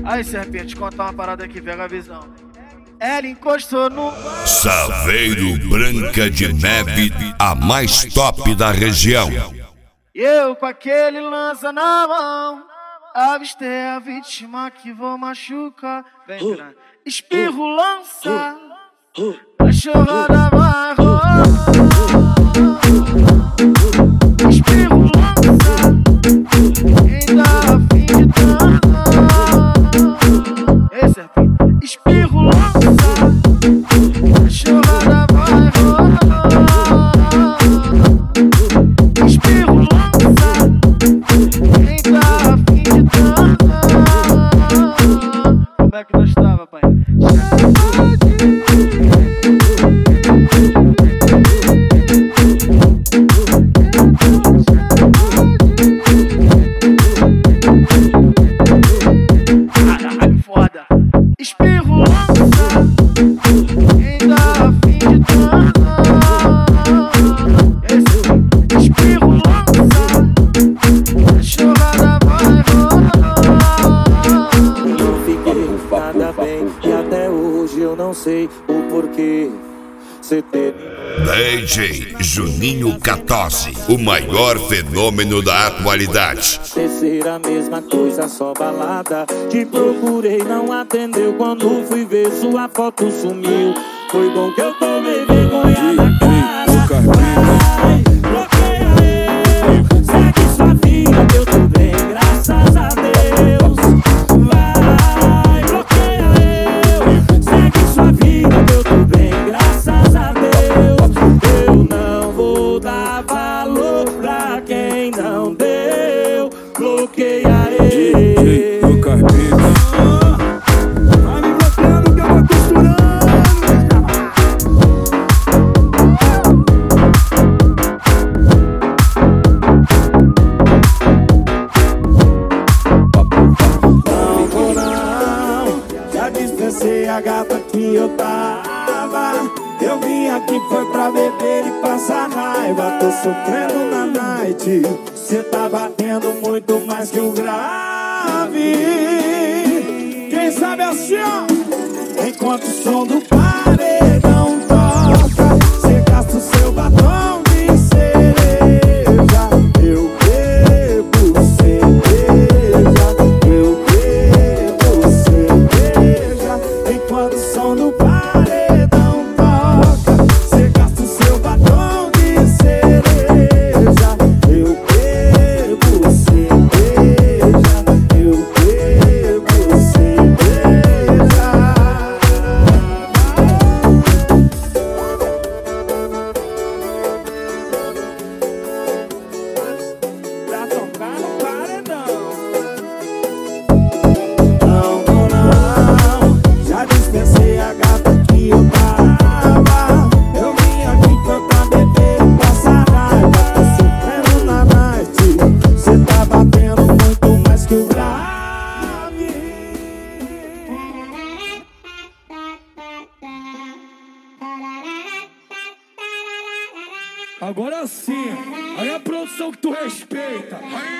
Aí, serpente, contar uma parada aqui, pega a visão. Ela encostou no Saveiro Branca de Neve, a mais top da região. eu com aquele lança na mão, avistei a vítima que vou machucar. Vem, grande. Espirro, lança, cachorrada vai rolar. Espirro, lança, quem dá a fim de dançar. Ei, serpente, espirro, lança, cachorrada vai rolar. Espirro, lança, quem dá a fim de dançar. Como é que nós tava, pai? Caralho, foda. Espirro, lança, quem dá a fim de dançar. Espirro, lança, cachorrada vai rolar. Eu fiquei nada bem e até hoje eu não sei o porquê. Cê teve DJ Juninho Catossi, o maior fenômeno da atualidade. ser a mesma coisa, só balada. Te procurei, não atendeu. Quando fui ver sua foto sumiu. Foi bom que eu tomei vergonha na cara. Vai, bloqueia eu, segue sua vida, eu tô bem, graças a Deus. Vai, bloqueia eu, segue sua vida, eu tô bem, graças a Deus. Eu não vou dar valor pra quem não deu. Bloqueia ele. Vai me bloqueando que eu vou costurando. Não vou não, já dispensei a gata que eu tava. Eu vim aqui foi pra beber e passar raiva. Tô sofrendo na night. Cê tá batendo muito mais que o grave. Quem sabe assim, ó. Enquanto o som do paredão toca, cê gasta o seu batom de cereja. Eu bebo cerveja. Eu bebo cerveja. Enquanto o som do paredão toca, cê gasta o seu batom de cereja. Eu bebo cerveja. Eu bebo cerveja. Pra tocar no paredão. Não, já dispensei a gata que eu tava. Eu vim aqui foi pra beber e passar raiva. Tô sofrendo na night. Cê tá batendo muito mais que o grave. Agora sim, aí a produção que tu respeita.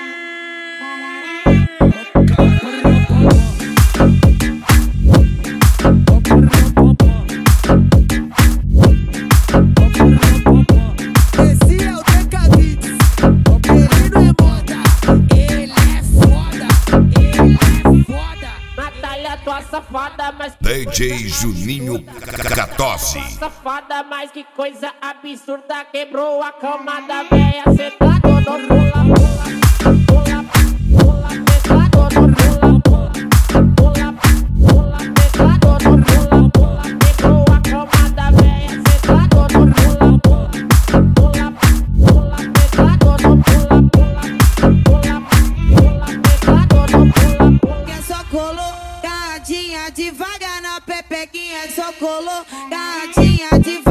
Esse é o DK Beats. Ele não é moda, ele é foda, ele é foda. Natália, tua safada, mas DJ Juninho Catossi. safada, mas que coisa absurda. Quebrou a cama da véia. Cê tá todo pula, pula, pula, cê tá todo pula, pula, pula, cê tá todo pula, pula. Quebrou a cama da véia. Cê tá todo pula, pula, pula, cê tá todo pula, pula, pula, cê tá todo pula, pula. Que só colou, gadinha devagar na pepequinha. Só colou, gadinha devagar.